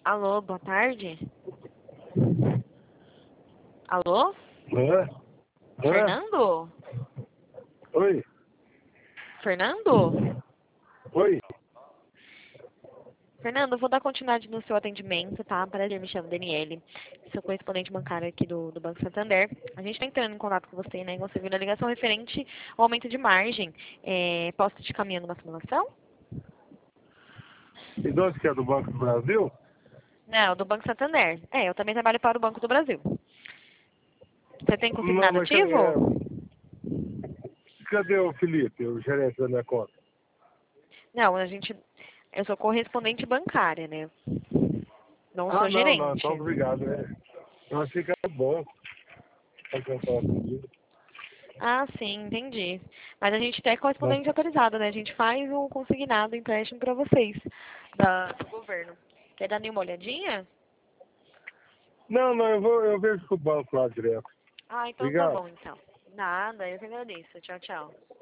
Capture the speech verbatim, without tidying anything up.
Alô, boa tarde. Alô? Hã? Hã? Fernando? Oi? Fernando? Oi? Fernando, eu vou dar continuidade no seu atendimento, tá? Prazer, me chamo Daniele. Sou correspondente bancário aqui do, do Banco Santander. A gente está entrando em contato com você, né? Você viu na ligação referente ao aumento de margem. É, posso te caminhando uma simulação? E de onde que é do Banco do Brasil? Não, do Banco Santander. É, eu também trabalho para o Banco do Brasil. Você tem Não, consignado mas é, ativo? cadê o Felipe, o gerente da minha conta? Não, a gente... Eu sou correspondente bancária, né? Não Ah, sou não, não, então gerente. obrigado. É. Eu achei que era bom pra tentar comigo. Ah, sim, entendi. Mas a gente é Mas, correspondente autorizado, né? A gente faz o consignado, o empréstimo para vocês, da, do governo. Quer dar nenhuma olhadinha? não, não, eu, vou, eu vejo com o banco lá direto. Ah, então tá Obrigado. bom, então. Nada, eu que agradeço. Tchau, tchau.